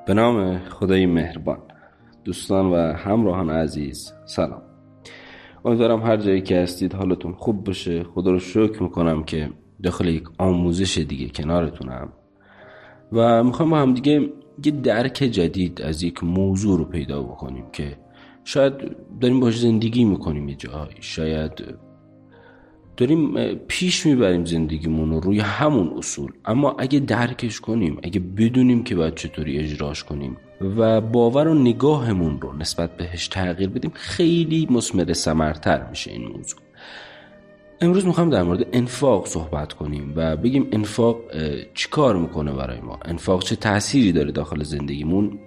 به نام خدای مهربان. دوستان و همراهان عزیز سلام. امیدوارم هر جایی که هستید حالتون خوب باشه. خدا رو شکر میکنم که داخل یک آموزش دیگه کنارتونم و میخوام با هم دیگه یه درک جدید از یک موضوع رو پیدا بکنیم که شاید داریم باش زندگی میکنیم یه جایی، شاید داریم پیش میبریم زندگیمون رو روی همون اصول، اما اگه درکش کنیم، اگه بدونیم که باید چطوری اجراش کنیم و باور و نگاهمون رو نسبت بهش تغییر بدیم، خیلی مثمر ثمرتر میشه این موضوع. امروز میخوام در مورد انفاق صحبت کنیم و بگیم انفاق چی کار میکنه برای ما، انفاق چه تأثیری داره داخل زندگیمون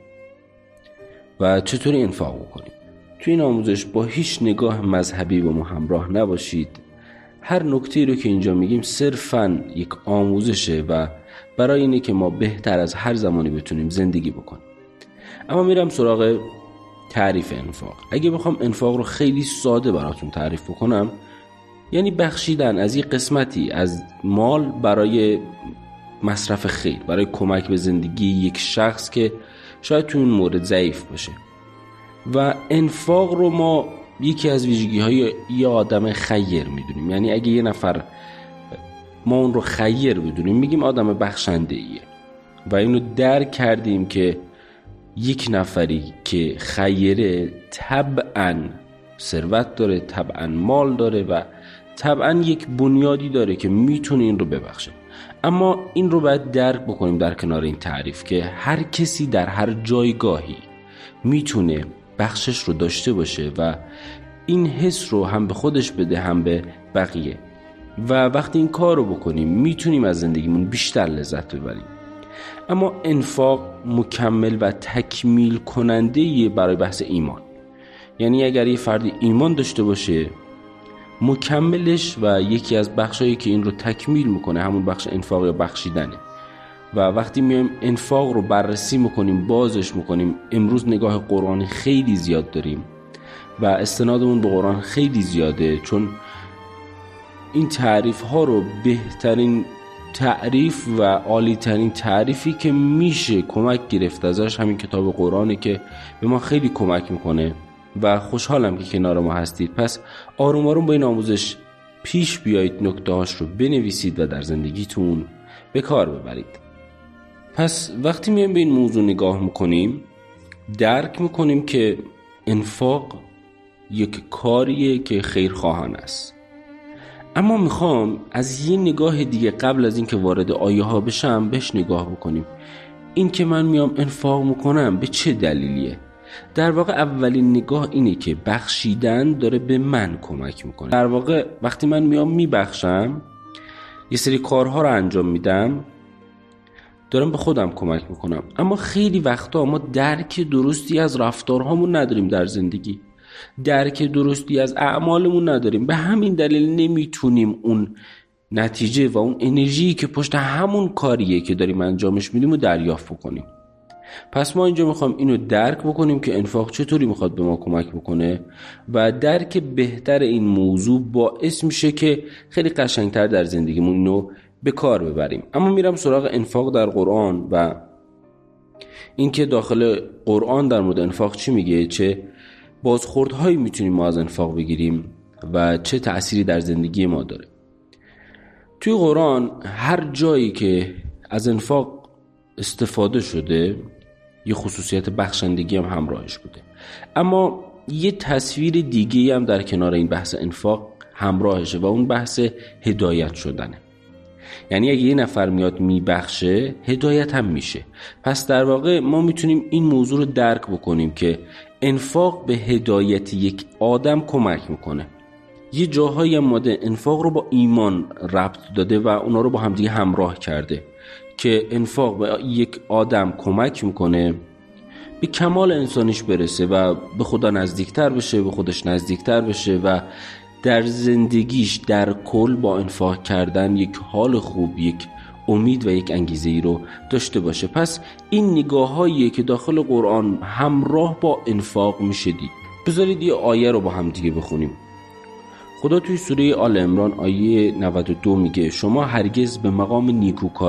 و چطوری انفاق بکنیم. توی این آموزش با هیچ نگاه مذهبی با ما همراه نباشید. هر نکته رو که اینجا میگیم صرفاً یک آموزشه و برای اینه که ما بهتر از هر زمانی بتونیم زندگی بکنیم. اما میرم سراغ تعریف انفاق. اگه بخوام انفاق رو خیلی ساده براتون تعریف بکنم، یعنی بخشیدن از یک قسمتی از مال برای مصرف خیر، برای کمک به زندگی یک شخص که شاید تو این مورد ضعیف باشه. و انفاق رو ما یکی از ویژگی‌های یه آدم خیر میدونیم. یعنی اگه یه نفر ما اون رو خیر بدونیم، میگیم آدم بخشنده‌ایه. و اینو درک کردیم که یک نفری که خیره طبعاً ثروت داره، طبعاً مال داره و طبعاً یک بنیادی داره که میتونه این رو ببخشه. اما این رو باید درک بکنیم در کنار این تعریف که هر کسی در هر جایگاهی میتونه بخشش رو داشته باشه و این حس رو هم به خودش بده هم به بقیه، و وقتی این کار رو بکنیم میتونیم از زندگیمون بیشتر لذت ببریم. اما انفاق مکمل و تکمیل کننده برای بحث ایمان. یعنی اگر یه فرد ایمان داشته باشه، مکملش و یکی از بخشایی که این رو تکمیل میکنه همون بخش انفاق یا بخشیدنه. و وقتی میایم انفاق رو بررسی میکنیم، بازش میکنیم، امروز نگاه قرآنی خیلی زیاد داریم و استنادمون به قرآن خیلی زیاده، چون این تعریف ها رو بهترین تعریف و عالی ترین تعریفی که میشه کمک گرفت ازش همین کتاب قرآنه که به ما خیلی کمک میکنه و خوشحالم که کنار ما هستید. پس آروم آروم با این آموزش پیش بیایید، نکته هاش رو بنویسید و در زندگیتون به کار ببرید. پس وقتی میایم به این موضوع نگاه میکنیم، درک میکنیم که انفاق یک کاریه که خیرخواهانه است. اما میخوام از یه نگاه دیگه قبل از اینکه وارد آیه ها بشم بهش نگاه بکنیم. این که من میام انفاق میکنم به چه دلیلیه؟ در واقع اولین نگاه اینه که بخشیدن داره به من کمک میکنه. در واقع وقتی من میام میبخشم، یه سری کارها رو انجام میدم، دارم به خودم کمک میکنم. اما خیلی وقتا ما درک درستی از رفتارهامون نداریم در زندگی، درک درستی از اعمالمون نداریم. به همین دلیل نمیتونیم اون نتیجه و اون انرژی که پشت همون کاریه که داریم انجامش میدیم رو دریافت بکنیم. پس ما اینجا میخوام اینو درک بکنیم که انفاق چطوری میخواد به ما کمک بکنه و درک بهتر این موضوع باعث میشه که خیلی قشنگتر در زندگیمون اینو به کار ببریم. اما میرم سراغ انفاق در قرآن و این که داخل قرآن در مورد انفاق چی میگه، چه بازخوردهایی میتونیم ما از انفاق بگیریم و چه تأثیری در زندگی ما داره. توی قرآن هر جایی که از انفاق استفاده شده یه خصوصیت بخشندگی هم همراهش بوده. اما یه تصویر دیگه هم در کنار این بحث انفاق همراهشه و اون بحث هدایت شدنه. یعنی اگه یه نفر میاد میبخشه، هدایت هم میشه. پس در واقع ما میتونیم این موضوع رو درک بکنیم که انفاق به هدایت یک آدم کمک میکنه. یه جاهایی هم ماده انفاق رو با ایمان ربط داده و اونا رو با همدیگه همراه کرده که انفاق به یک آدم کمک میکنه به کمال انسانیش برسه و به خدا نزدیکتر بشه، به خودش نزدیکتر بشه و در زندگیش در کل با انفاق کردن یک حال خوب، یک امید و یک انگیزه ای رو داشته باشه. پس این نگاه هاییه که داخل قرآن همراه با انفاق میشه دید. بذارید یه آیه رو با هم دیگه بخونیم. خدا توی سوره آل عمران آیه 92 میگه شما هرگز به مقام نیکوکاری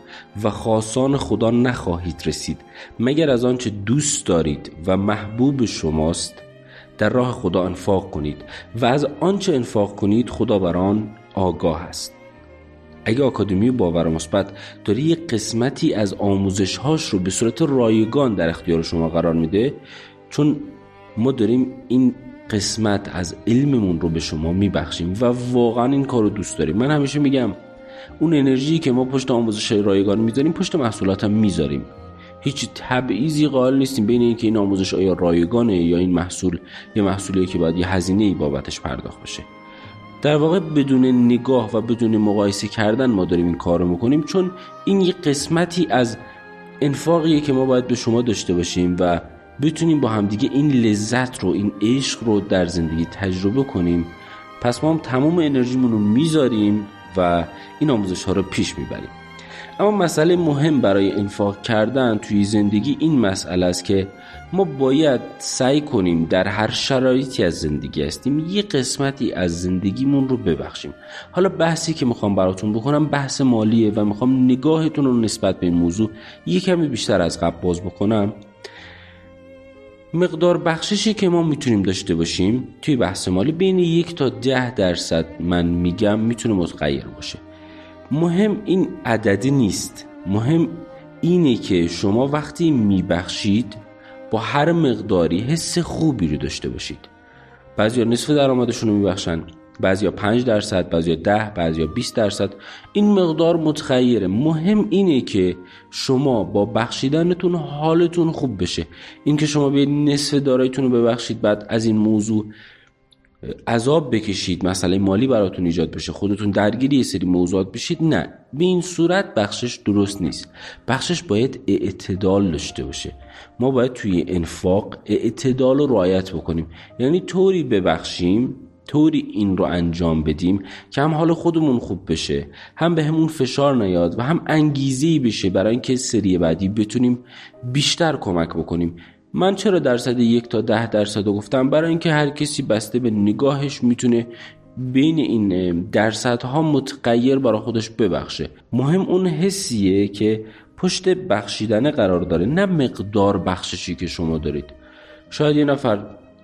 و خاصان خدا نخواهید رسید مگر از آنچه دوست دارید و محبوب شماست در راه خدا انفاق کنید و از آنچه انفاق کنید خدا بر آن آگاه است. اگه آکادمی باور مثبت داره یک قسمتی از آموزش‌هاش رو به صورت رایگان در اختیار شما قرار میده، چون ما داریم این قسمت از علممون رو به شما میبخشیم و واقعا این کار رو دوست داریم. من همیشه میگم اون انرژی که ما پشت آموزش‌های رایگان میذاریم پشت محصولات هم میذاریم. هیچ تبعیضی قائل نیستیم بین اینکه این آموزش آیا رایگانه یا این محصول یه محصولیه که باید یه هزینه‌ای بابتش پرداخت بشه. در واقع بدون نگاه و بدون مقایسه کردن ما داریم این کار رو میکنیم، چون این یه قسمتی از انفاقیه که ما باید به شما داشته باشیم و بتونیم با همدیگه این لذت رو، این عشق رو در زندگی تجربه کنیم. پس ما هم تمام انرژیمون رو میذاریم و این آموزش ها رو پیش میبریم. اما مسئله مهم برای انفاق کردن توی زندگی این مسئله است که ما باید سعی کنیم در هر شرایطی از زندگی هستیم یه قسمتی از زندگیمون رو ببخشیم. حالا بحثی که میخوام براتون بکنم بحث مالیه و میخوام نگاهتون رو نسبت به این موضوع یه کمی بیشتر از قبل باز بکنم. مقدار بخششی که ما میتونیم داشته باشیم توی بحث مالی بین 1 تا 10% من میگم میتونه متغیر باشه. مهم این عددی نیست، مهم اینه که شما وقتی میبخشید با هر مقداری حس خوبی رو داشته باشید. بعضیا نصف درآمدشون رو میبخشن، بعضیا 5%، بعضیا 10%، بعضیا 20%. این مقدار متغیره. مهم اینه که شما با بخشیدنتون حالتون خوب بشه. این که شما بیاید نصف داراییتون رو ببخشید بعد از این موضوع عذاب بکشید، مسئله مالی براتون ایجاد بشه، خودتون درگیری یه سری موضوعات بشید، نه، به این صورت بخشش درست نیست. بخشش باید اعتدال داشته باشه. ما باید توی انفاق اعتدال رو رعایت بکنیم، یعنی طوری ببخشیم، طوری این رو انجام بدیم که هم حال خودمون خوب بشه، هم به همون فشار نیاد و هم انگیزه‌ای بشه برای اینکه سری بعدی بتونیم بیشتر کمک بکنیم. من چرا درصد 1 تا 10% گفتم؟ برای اینکه هر کسی بسته به نگاهش میتونه بین این درصدها متغیر برای خودش ببخشه. مهم اون حسیه که پشت بخشیدن قرار داره، نه مقدار بخششی که شما دارید. شاید یه نفر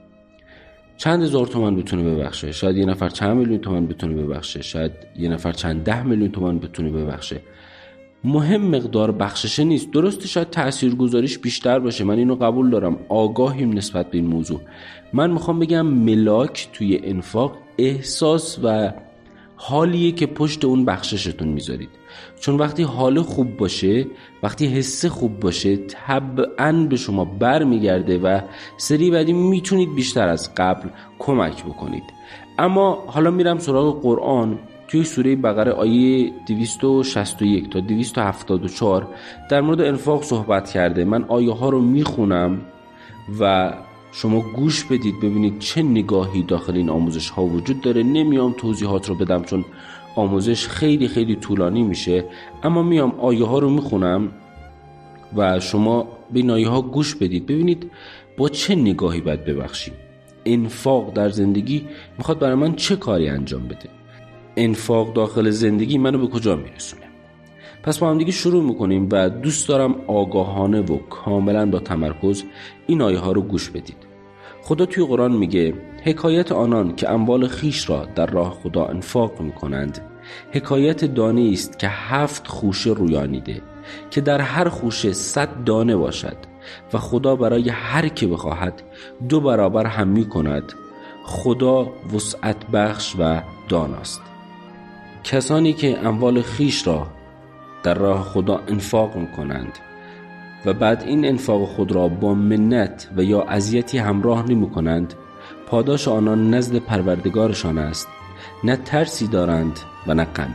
چند هزار تومان بتونه ببخشه، شاید یه نفر چند میلیون تومان بتونه ببخشه، شاید یه نفر چند 10 میلیون تومان بتونه ببخشه. مهم مقدار بخششه نیست. درسته شاید تاثیرگذاریش بیشتر باشه، من اینو قبول دارم، آگاهیم نسبت به این موضوع. من میخوام بگم ملاک توی انفاق احساس و حالیه که پشت اون بخششتون میذارید. چون وقتی حال خوب باشه، وقتی حس خوب باشه، طبعاً به شما بر میگرده و سری بعدی میتونید بیشتر از قبل کمک بکنید. اما حالا میرم سراغ قرآن. توی سوره بقره آیه 261 تا 274 در مورد انفاق صحبت کرده. من آیه ها رو میخونم و شما گوش بدید ببینید چه نگاهی داخل این آموزش ها وجود داره. نمیام توضیحات رو بدم چون آموزش خیلی خیلی طولانی میشه، اما میام آیه ها رو میخونم و شما به این آیه ها گوش بدید ببینید با چه نگاهی باید ببخشیم. انفاق در زندگی میخواد برای من چه کاری انجام بده؟ انفاق داخل زندگی منو به کجا میرسونه؟ پس با هم دیگه شروع میکنیم و دوست دارم آگاهانه و کاملا با تمرکز این آیه ها رو گوش بدید. خدا توی قرآن میگه حکایت آنان که اموال خیش را در راه خدا انفاق میکنند حکایت دانه است که 7 خوشه رویانیده که در هر خوشه 100 دانه باشد و خدا برای هر که بخواهد 2 برابر هم میکند. خدا وسعت بخش و داناست. کسانی که اموال خیش را در راه خدا انفاق میکنند و بعد این انفاق خود را با منت و یا اذیتی همراه نمی کنند، پاداش آنان نزد پروردگارشان است، نه ترسی دارند و نه غمی.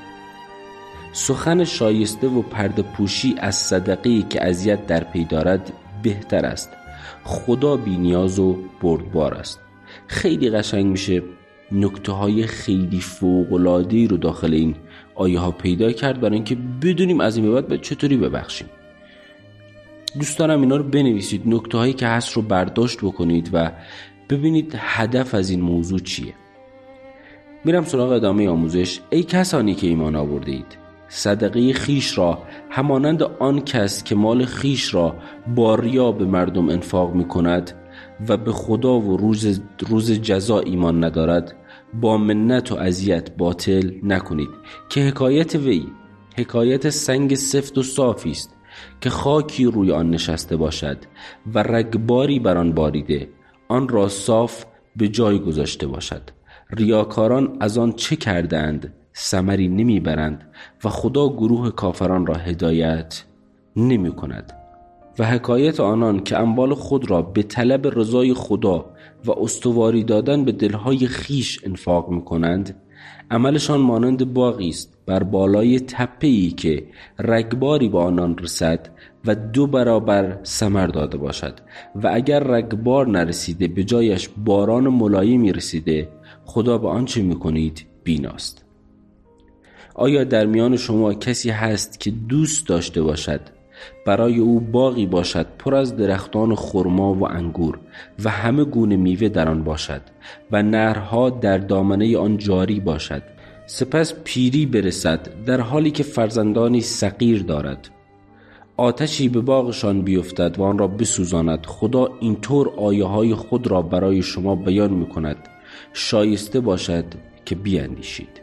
سخن شایسته و پرده پوشی از صدقه‌ای که اذیت در پی دارد بهتر است. خدا بی نیاز و بردبار است. خیلی قشنگ میشه نکته های خیلی فوق‌العاده‌ای رو داخل این آیه ها پیدا کرد برای اینکه بدونیم از این به بعد چطوری ببخشیم. دوست دارم اینا رو بنویسید، نکته هایی که هست رو برداشت بکنید و ببینید هدف از این موضوع چیه. میرم سراغ ادامه آموزش. ای کسانی که ایمان آورده اید، صدقه خیش را همانند آن کس که مال خیش را با ریا به مردم انفاق می کند و به خدا و روز جزا ایمان ندارد با منت و اذیت باطل نکنید، که حکایت وی حکایت سنگ سفت و صافی است که خاکی روی آن نشسته باشد و رگباری بر آن باریده، آن را صاف به جای گذاشته باشد. ریاکاران از آن چه کردند؟ ثمری نمیبرند و خدا گروه کافران را هدایت نمی کند. و حکایت آنان که اموال خود را به طلب رضای خدا و استواری دادن به دلهای خیش انفاق می کنند، عملشان مانند باغی است بر بالای تپه‌ای که رگباری با آنان رسد و 2 برابر ثمر داده باشد و اگر رگبار نرسیده به جایش باران ملایمی رسیده، خدا به آنچه می کنید بیناست. آیا در میان شما کسی هست که دوست داشته باشد برای او باغی باشد پر از درختان خرما و انگور و همه گونه میوه در آن باشد و نهرها در دامنه آن جاری باشد، سپس پیری برسد در حالی که فرزندانی صغیر دارد، آتشی به باغشان بیفتد و آن را بسوزاند؟ خدا اینطور آیه های خود را برای شما بیان می کند، شایسته باشد که بیندیشید.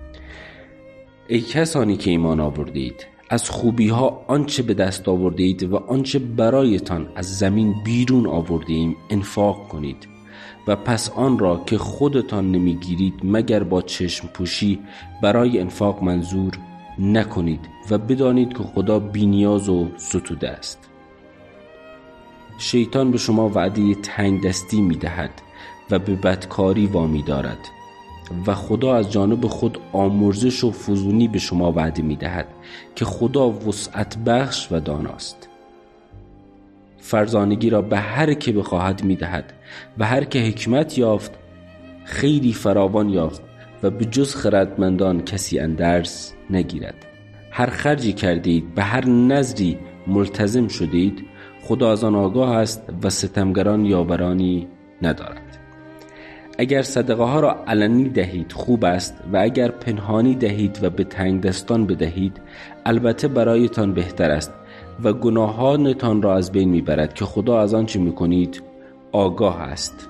ای کسانی که ایمان آوردید، از خوبی ها آنچه به دست آوردید و آنچه برایتان از زمین بیرون آوردیم انفاق کنید و پس آن را که خودتان نمیگیرید مگر با چشم پوشی برای انفاق منظور نکنید و بدانید که خدا بی‌نیاز و ستوده است. شیطان به شما وعده تنگ دستی میدهد و به بدکاری وامی دارد و خدا از جانب خود آمرزش و فزونی به شما وعده میدهد که خدا وسعت بخش و داناست. فرزانگی را به هر که بخواهد میدهد و هر که حکمت یافت خیری فراوان یافت و به جز خردمندان کسی اندرز نگیرد. هر خرجی کردید به هر نذری ملتزم شدید، خدا از آن آگاه است و ستمگران یاورانی ندارد. اگر صدقه ها را علنی دهید خوب است و اگر پنهانی دهید و به تنگ دستان بدهید البته برایتان بهتر است و گناهانتان را از بین میبرد که خدا از آنچه میکنید آگاه است.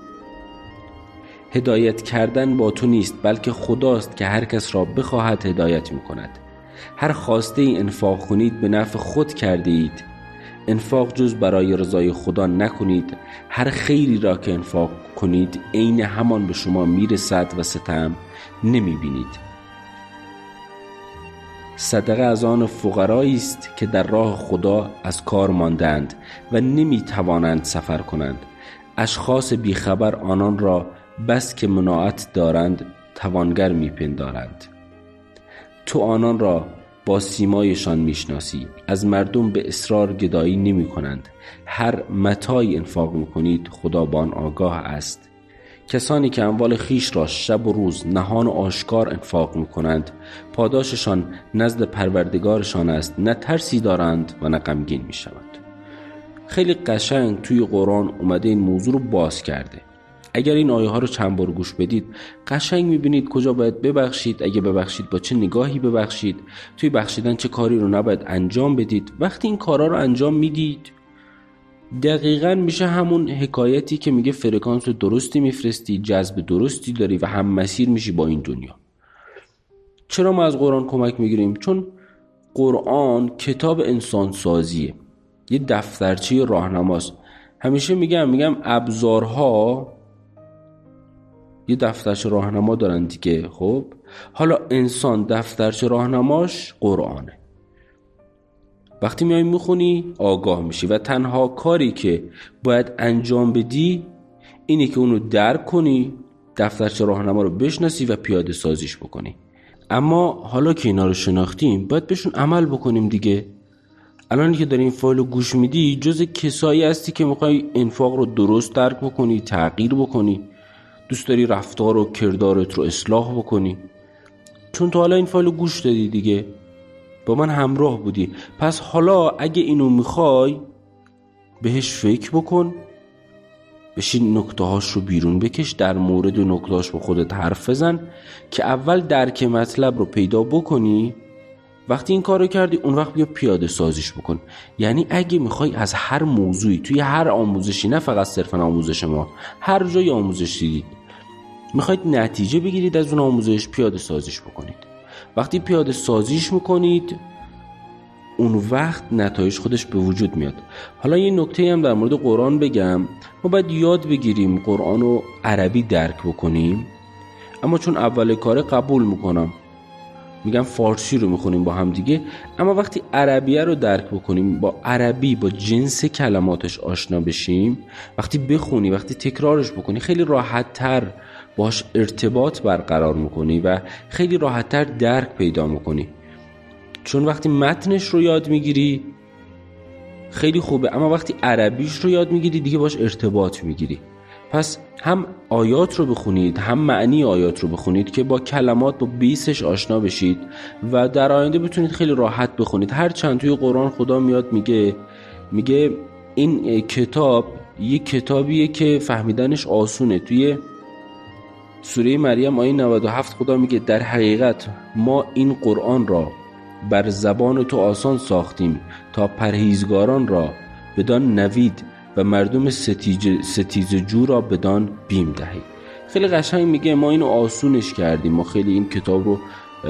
هدایت کردن با تو نیست، بلکه خداست که هر کس را بخواهد هدایت میکند. هر خواسته ای انفاق کنید به نفع خود کرده اید. انفاق جز برای رضای خدا نکنید. هر خیری را که انفاق کنید عین همان به شما میرسد و ستم نمیبینید. صدقه از آن فقرایی است که در راه خدا از کار ماندند و نمیتوانند سفر کنند. اشخاص بیخبر آنان را بس که مناعت دارند توانگر میپندارند. تو آنان را با سیمایشان میشناسی. از مردم به اصرار گدایی نمی کنند. هر متاعی انفاق میکنید خدا با آن آگاه است. کسانی که اموال خیش را شب و روز نهان و آشکار انفاق میکنند پاداششان نزد پروردگارشان است، نه ترسی دارند و نه غمگین میشوند. خیلی قشنگ توی قرآن اومده این موضوع رو باز کرده. اگر این آیه ها رو چند بار گوش بدید قشنگ میبینید کجا باید ببخشید، اگه ببخشید با چه نگاهی ببخشید، توی بخشیدن چه کاری رو نباید انجام بدید. وقتی این کارا رو انجام میدید دقیقاً میشه همون حکایتی که میگه فرکانس درستی میفرستی، جذب درستی داری و هم مسیر میشی با این دنیا. چرا ما از قرآن کمک میگیریم؟ چون قرآن کتاب انسان سازیه، یه دفترچه راهنماست. همیشه میگم ابزارها یه دفترچه راهنما دارن دیگه. خب حالا انسان دفترچه راهنماش قرآنه. وقتی میای میخونی آگاه میشی و تنها کاری که باید انجام بدی اینه که اونو درک کنی، دفترچه راهنما رو بشناسی و پیاده سازیش بکنی. اما حالا که اینا رو شناختیم باید بهشون عمل بکنیم دیگه. الان که داری این فایل رو گوش میدی جز کسایی هستی که میخوای انفاق رو درست درک بکنی، تغییر بکنی، دوست داری رفتار و کردارت رو اصلاح بکنی، چون تو حالا این فایل رو گوش دادی دیگه، با من همراه بودی. پس حالا اگه اینو میخوای بهش فکر بکن، بشین نکته هاش رو بیرون بکش، در مورد نکته هاش با خودت حرف بزن که اول درک مطلب رو پیدا بکنی وقتی این کارو کردی اون وقت بیا پیاده سازیش بکن. یعنی اگه میخوای از هر موضوعی توی هر آموزشی، نه فقط صرفا آموزش ما، هر جای آموزش دیدید میخواید نتیجه بگیرید از اون آموزش، پیاده سازیش بکنید. وقتی پیاده سازیش میکنید اون وقت نتایج خودش به وجود میاد. حالا یه نکته هم در مورد قرآن بگم. ما باید یاد بگیریم قرآن رو عربی درک بکنیم، اما چون اول کار قبول میکنم میگم فارسی رو میخونیم با هم دیگه، اما وقتی عربیه رو درک بکنیم، با عربی با جنس کلماتش آشنا بشیم، وقتی بخونی، وقتی تکرارش بکنی، خیلی راحت تر باش ارتباط برقرار میکنی و خیلی راحت تر درک پیدا میکنی. چون وقتی متنش رو یاد میگیری خیلی خوبه، اما وقتی عربیش رو یاد میگیری دیگه باش ارتباط میگیری. پس هم آیات رو بخونید، هم معنی آیات رو بخونید که با کلمات، با بیسش آشنا بشید و در آینده بتونید خیلی راحت بخونید. هر چند توی قرآن خدا میاد میگه این کتاب یک کتابیه که فهمیدنش آسونه. توی سوره مریم آیه 97 خدا میگه در حقیقت ما این قرآن را بر زبان تو آسان ساختیم تا پرهیزگاران را بدان نوید و مردم ستیزه جو را بدان بیم دهید. خیلی قشنگ میگه ما اینو آسونش کردیم، ما خیلی این کتاب رو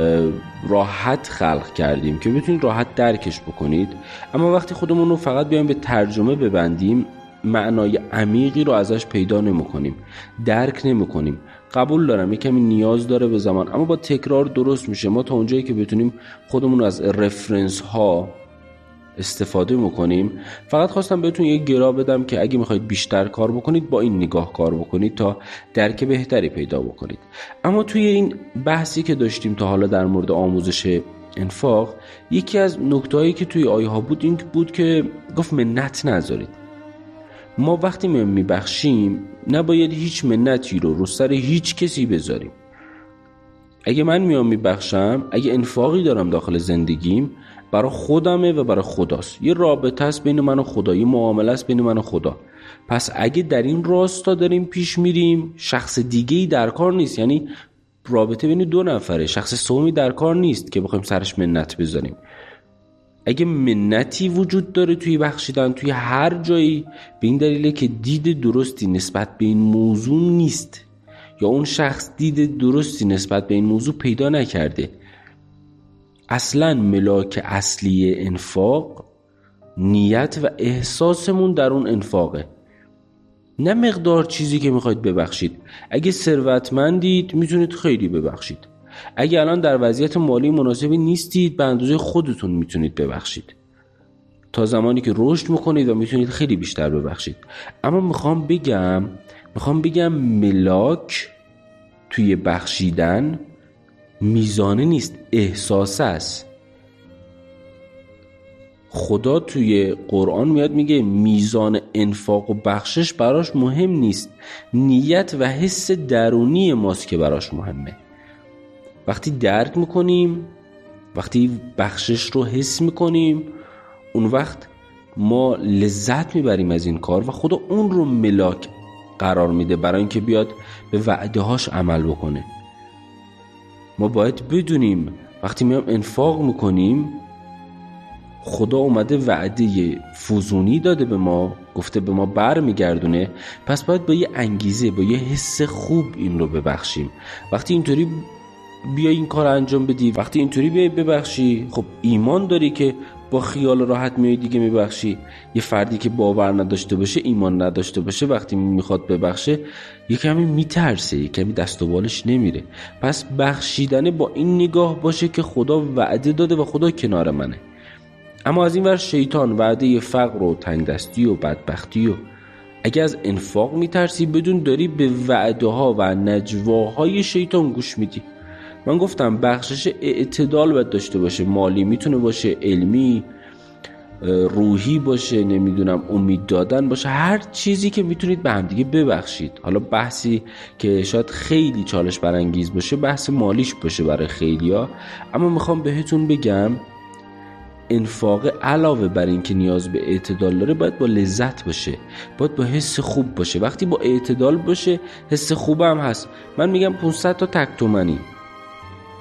راحت خلق کردیم که بتونید راحت درکش بکنید. اما وقتی خودمون رو فقط بیایم به ترجمه ببندیم معنای عمیقی رو ازش پیدا نمی‌کنیم، درک نمی‌کنیم. قبول دارم یک کمی نیاز داره به زمان، اما با تکرار درست میشه. ما تا اونجایی که بتونیم خودمون از رفرنس ها استفاده میکنیم. فقط خواستم بهتون یک گرا بدم که اگه میخواید بیشتر کار بکنید با این نگاه کار بکنید تا درک بهتری پیدا بکنید. اما توی این بحثی که داشتیم تا حالا در مورد آموزش انفاق، یکی از نکتهایی که توی آیه ها بود این بود که گفت منت نذارید. ما وقتی میبخشیم نباید هیچ منتی رو سر هیچ کسی بذاریم. اگه من میام میبخشم، اگه انفاقی دارم داخل زندگیم، برای خودمه و برای خداست. یه رابطه است بین من و خدا، یه معامله است بین من و خدا. پس اگه در این راستا داریم پیش میریم، شخص دیگه‌ای در کار نیست. یعنی رابطه بین دو نفره، شخص سومی در کار نیست که بخوایم سرش منت بذاریم. اگه منتی وجود داره توی بخشیدن توی هر جایی، به این دلیله که دید درستی نسبت به این موضوع نیست، یا اون شخص دید درستی نسبت به این موضوع پیدا نکرده. اصلا ملاک اصلی انفاق نیت و احساسمون در اون انفاقه، نه مقدار چیزی که میخواید ببخشید. اگه ثروتمندید میتونید خیلی ببخشید. اگه الان در وضعیت مالی مناسبی نیستید، به اندازه خودتون میتونید ببخشید تا زمانی که رشد میکنید و میتونید خیلی بیشتر ببخشید. اما میخوام بگم ملاک توی بخشیدن میزانه نیست، احساس است. خدا توی قرآن میاد میگه میزان انفاق و بخشش براش مهم نیست، نیت و حس درونی ماست که براش مهمه. وقتی درک میکنیم، وقتی بخشش رو حس میکنیم، اون وقت ما لذت میبریم از این کار و خدا اون رو ملاک قرار میده برای اینکه بیاد به وعده هاش عمل بکنه. ما باید بدونیم وقتی میام انفاق میکنیم خدا اومده وعده فزونی داده به ما، گفته به ما بر میگردونه، پس باید با یه انگیزه، با یه حس خوب این رو ببخشیم. وقتی اینطوری بیای این کار انجام بدی، وقتی اینطوری بیای ببخشی، خب ایمان داری که با خیال راحت میای دیگه میبخشی. یه فردی که باور نداشته باشه، ایمان نداشته باشه، وقتی میخواد ببخشه یه کمی میترسه، یه کمی دست و بالش نمیره. پس بخشیدن با این نگاه باشه که خدا وعده داده و خدا کنار منه. اما از این ور شیطان وعده فقر و تنگدستی و بدبختی و اگه از انفاق میترسی بدون داری به وعده ها و نجواهای شیطان گوش میدی. من گفتم بخشش اعتدال باید داشته باشه، مالی میتونه باشه، علمی، روحی باشه، نمیدونم امید دادن باشه، هر چیزی که میتونید به هم دیگه ببخشید. حالا بحثی که شاید خیلی چالش برانگیز باشه بحث مالیش باشه برای خیلیا، اما میخوام بهتون بگم انفاق علاوه بر این که نیاز به اعتدال داره باید با لذت باشه، باید با حس خوب باشه. وقتی با اعتدال باشه حس خوب هم هست. من میگم 500 تا تک تومنی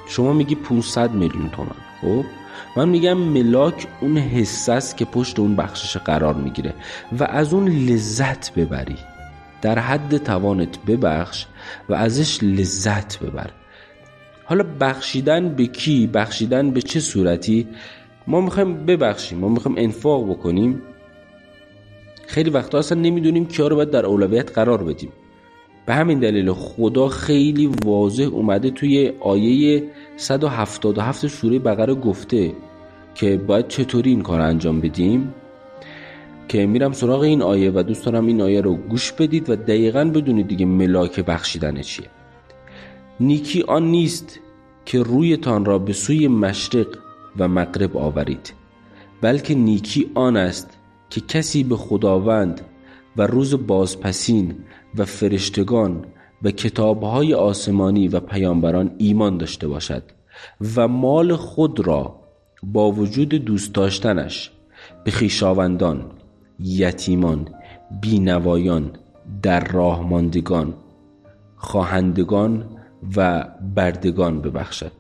شما میگی 500 میلیون تومان. خب من میگم ملاک اون حصه است که پشت اون بخشش قرار میگیره و از اون لذت ببری. در حد توانت ببخش و ازش لذت ببر. حالا بخشیدن به کی؟ بخشیدن به چه صورتی؟ ما میخوایم ببخشیم، ما میخوایم انفاق بکنیم. خیلی وقتا اصلا نمیدونیم کیا رو باید در اولویت قرار بدیم. به همین دلیل خدا خیلی واضح اومده توی آیه 177 سوره بقره گفته که باید چطوری این کار انجام بدیم، که میرم سراغ این آیه و دوست دارم این آیه رو گوش بدید و دقیقاً بدونید دیگه ملاک بخشیدن چیه. نیکی آن نیست که رویتان را به سوی مشرق و مغرب آورید، بلکه نیکی آن است که کسی به خداوند و روز بازپسین و فرشتگان و کتابهای آسمانی و پیامبران ایمان داشته باشد و مال خود را با وجود دوست داشتنش به خویشاوندان، یتیمان، بینوایان، در راه ماندگان، خواهندگان و بردگان ببخشد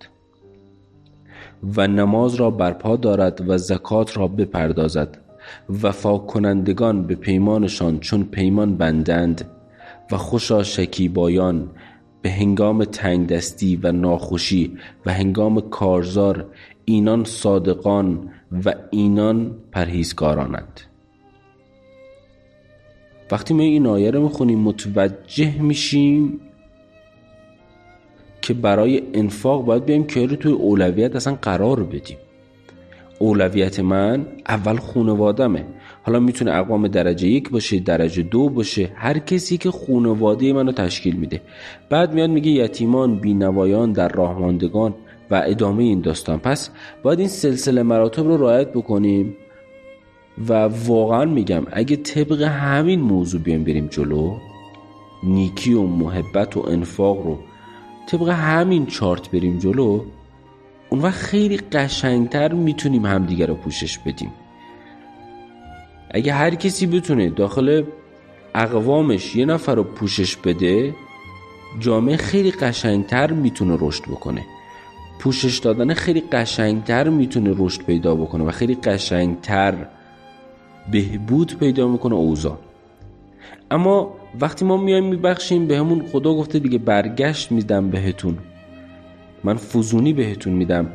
و نماز را برپا دارد و زکات را بپردازد. وفا کنندگان به پیمانشان چون پیمان بندند و خوشا شکیبایان به هنگام تنگ دستی و ناخوشی و هنگام کارزار، اینان صادقان و اینان پرهیزگارانند. وقتی ما این آیه رو میخونیم متوجه میشیم که برای انفاق باید بیایم که رو توی اولویت اصلا قرار بدیم. اولویت من اول خانوادمه. حالا میتونه اقوام درجه 1 باشه، درجه 2 باشه، هر کسی که خانواده منو تشکیل میده. بعد میاد میگه یتیمان، بینوایان، در راه ماندگان و ادامه این داستان. پس باید این سلسله مراتب رو رعایت بکنیم و واقعا میگم اگه طبق همین موضوع بریم جلو، نیکی و محبت و انفاق رو طبق همین چارت بریم جلو، اون وقت خیلی قشنگتر میتونیم همدیگه رو پوشش بدیم. اگه هر کسی بتونه داخل اقوامش یه نفر رو پوشش بده، جامعه خیلی قشنگتر میتونه رشد بکنه. پوشش دادن خیلی قشنگتر میتونه رشد پیدا بکنه و خیلی قشنگتر بهبود پیدا میکنه اوضاع. اما وقتی ما میایم میبخشیم، به همون خدا گفته دیگه برگشت میدم بهتون، من فزونی بهتون میدم.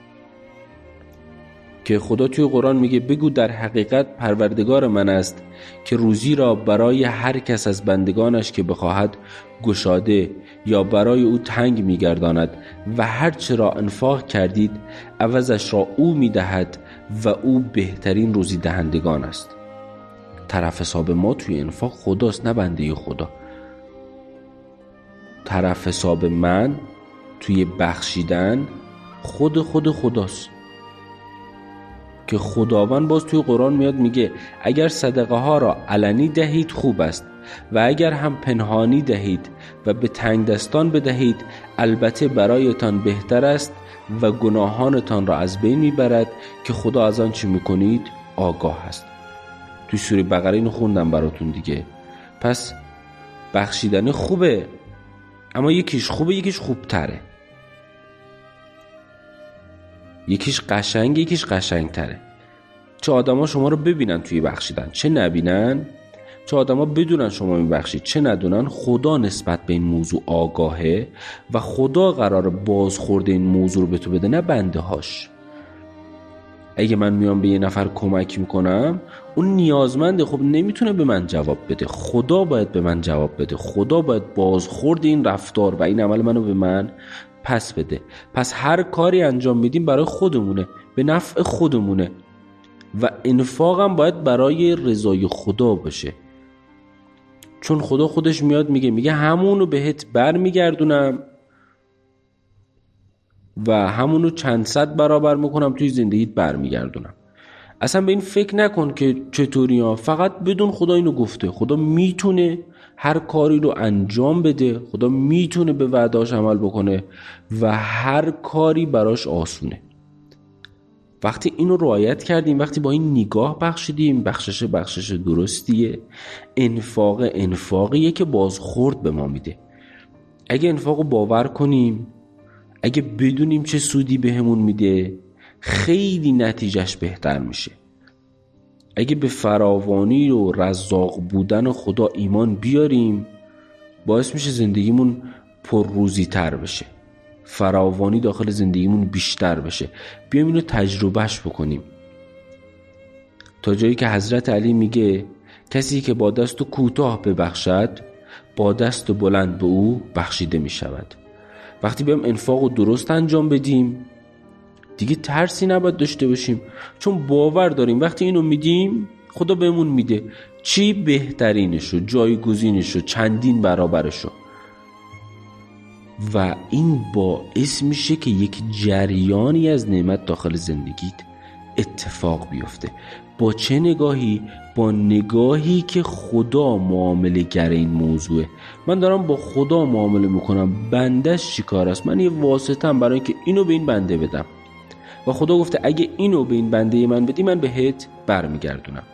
که خدا توی قرآن میگه بگو در حقیقت پروردگار من است که روزی را برای هر کس از بندگانش که بخواهد گشاده یا برای او تنگ میگرداند و هر چرا انفاق کردید عوضش را او میدهد و او بهترین روزی دهندگان است. طرف حساب ما توی انفاق خداست، نه بنده خدا. طرف حساب من توی بخشیدن خود خداست که خداوند باز توی قرآن میاد میگه اگر صدقه ها را علنی دهید خوب است و اگر هم پنهانی دهید و به تنگ دستان بدهید البته برایتان بهتر است و گناهانتان را از بین میبرد که خدا از آن چه میکنید آگاه است. توی سوره بقره اینو خوندم براتون دیگه. پس بخشیدن خوبه، اما یکیش خوبه یکیش خوبتره، یکیش قشنگه یکیش قشنگتره. چه آدما شما رو ببینن توی بخشیدن چه نبینن، چه آدما بدونن شما میبخشید چه ندونن، خدا نسبت به این موضوع آگاهه و خدا قراره بازخورد این موضوع رو به تو بده، نه بنده هاش. اگه من میام به یه نفر کمک میکنم، اون نیازمنده، خب نمیتونه به من جواب بده، خدا باید به من جواب بده، خدا باید بازخورد این رفتار و این عمل منو به من پس بده. پس هر کاری انجام میدیم برای خودمونه، به نفع خودمونه و انفاقم باید برای رضای خدا باشه. چون خدا خودش میاد میگه همونو بهت بر میگردونم و همونو چند صد برابر میکنم توی زندگیت بر میگردونم. اصلا به این فکر نکن که چطوری ها، فقط بدون خدا اینو گفته. خدا میتونه هر کاری رو انجام بده، خدا میتونه به وعده‌اش عمل بکنه و هر کاری براش آسونه. وقتی اینو رعایت کردیم، وقتی با این نگاه بخشیدیم، بخشش درستیه. انفاقیه که بازخورد به ما میده. اگه انفاقو باور کنیم، اگه بدونیم چه سودی بهمون میده خیلی نتیجهش بهتر میشه. اگه به فراوانی و رزاق بودن خدا ایمان بیاریم باعث میشه زندگیمون پرروزی تر بشه، فراوانی داخل زندگیمون بیشتر بشه. بیایم اینو تجربهش بکنیم، تا جایی که حضرت علی میگه کسی که با دست کوتاه ببخشد با دست بلند به او بخشیده میشود. وقتی بیایم انفاق رو درست انجام بدیم دیگه ترسی نباید داشته باشیم، چون باور داریم وقتی اینو میدیم خدا بهمون میده چی بهترینشو، جایگزینشو، چندین برابرشو. و این باعث میشه که یک جریانی از نعمت داخل زندگیت اتفاق بیفته. با چه نگاهی؟ با نگاهی که خدا معامله گر این موضوعه. من دارم با خدا معامله میکنم، بندش چی کار است؟ من یه واسطه‌ام برای اینکه اینو به این بنده بدم و خدا گفته اگه اینو به این بنده من بدی من بهت برمیگردونم.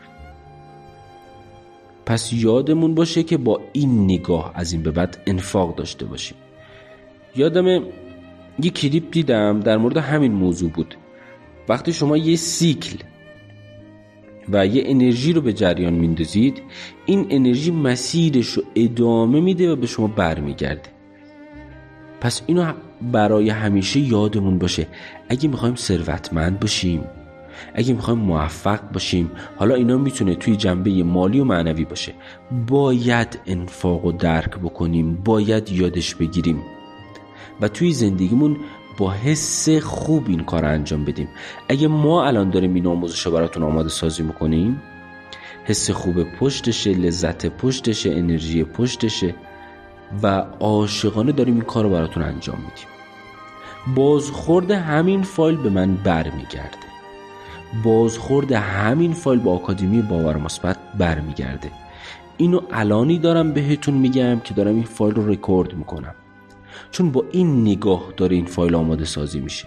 پس یادمون باشه که با این نگاه از این به بعد انفاق داشته باشیم. یادم یه کلیپ دیدم در مورد همین موضوع بود. وقتی شما یه سیکل و یه انرژی رو به جریان میندازید این انرژی مسیرش رو ادامه میده و به شما برمیگرده. پس اینو برای همیشه یادمون باشه. اگه میخوایم ثروتمند باشیم، اگه میخوایم موفق باشیم، حالا اینا میتونه توی جنبه مالی و معنوی باشه، باید انفاق و درک بکنیم، باید یادش بگیریم و توی زندگیمون با حس خوب این کار انجام بدیم. اگه ما الان داریم این آموزش رو براتون آماده سازی میکنیم، حس خوب پشتشه، لذت پشتشه، انرژی پشتشه و عاشقانه داریم این کار رو براتون انجام میدیم. بازخورد همین فایل به من برمیگرده، بازخورد همین فایل با آکادمی باور مثبت برمیگرده. اینو الانی دارم بهتون میگم که دارم این فایل رو رکورد میکنم، چون با این نگاه داره این فایل آماده سازی میشه.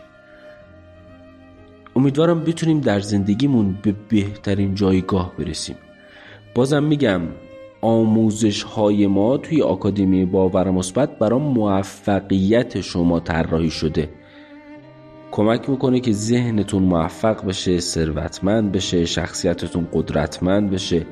امیدوارم بتونیم در زندگیمون به بهترین جایگاه برسیم. بازم میگم آموزش های ما توی آکادمی باور مثبت برای موفقیت شما طراحی شده. کمک میکنه که ذهنتون موفق بشه، ثروتمند بشه، شخصیتتون قدرتمند بشه.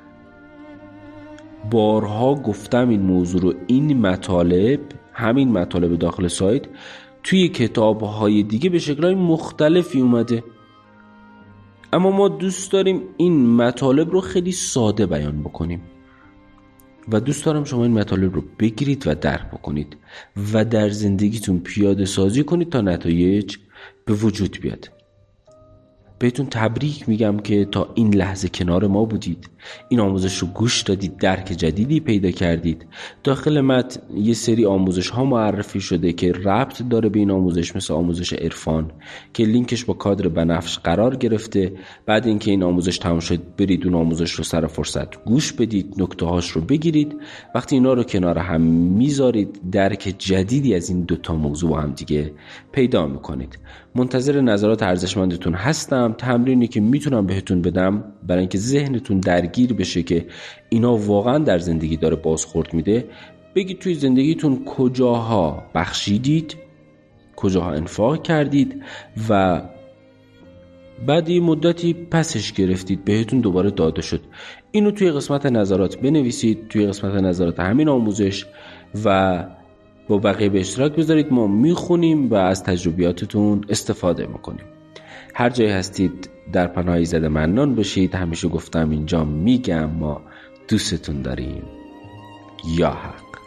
بارها گفتم این موضوع رو، این مطالب، همین مطالب داخل سایت توی کتاب‌های دیگه به شکل‌های مختلفی اومده، اما ما دوست داریم این مطالب رو خیلی ساده بیان بکنیم و دوست دارم شما این مطالب رو بگیرید و درک بکنید و در زندگیتون پیاده سازی کنید تا نتایج به وجود بیاد. بهتون تبریک میگم که تا این لحظه کنار ما بودید، این آموزش رو گوش دادید، درک جدیدی پیدا کردید. داخل متن یه سری آموزش ها معرفی شده که ربط داره به این آموزش، مثل آموزش عرفان که لینکش با کادر بنفش قرار گرفته. بعد اینکه این آموزش تمام شد برید اون آموزش رو سر فرصت گوش بدید، نکته هاش رو بگیرید. وقتی اینا رو کنار هم میذارید درک جدیدی از این دوتا موضوع هم دیگه پیدا میکنید. منتظر نظرات ارزشمندتون هستم. تمرینی که میتونم بهتون بدم برای اینکه ذهنتون درگیر بشه که اینا واقعا در زندگی داره بازخورد میده، بگید توی زندگیتون کجاها بخشیدید، کجاها انفاق کردید و بعد یه مدتی پسش گرفتید بهتون دوباره داده شد. اینو توی قسمت نظرات بنویسید، توی قسمت نظرات همین آموزش و با بقیه به اشتراک بذارید. ما میخونیم و از تجربیاتتون استفاده میکنیم. هر جایی هستید در پناه ایزد منان باشید. همیشه گفتم اینجا میگم ما دوستتون داریم. یا حق.